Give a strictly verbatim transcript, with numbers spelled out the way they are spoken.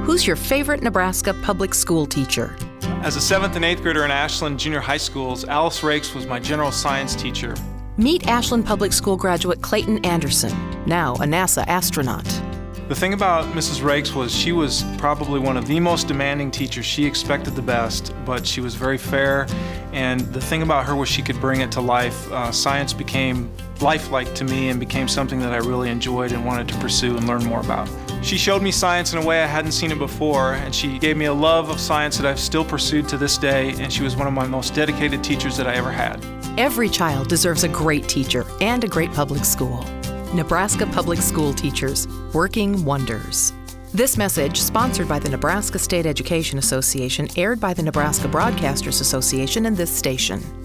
Who's your favorite Nebraska public school teacher? As a seventh and eighth grader in Ashland Junior High Schools, Alice Rakes was my general science teacher. Meet Ashland Public School graduate Clayton Anderson, now a NASA astronaut. The thing about Missus Rakes was she was probably one of the most demanding teachers. She expected the best, but she was very fair, and the thing about her was she could bring it to life. Uh, science became lifelike to me and became something that I really enjoyed and wanted to pursue and learn more about. She showed me science in a way I hadn't seen it before, and she gave me a love of science that I've still pursued to this day, and she was one of my most dedicated teachers that I ever had. Every child deserves a great teacher and a great public school. Nebraska Public School teachers, working wonders. This message, sponsored by the Nebraska State Education Association, aired by the Nebraska Broadcasters Association and this station.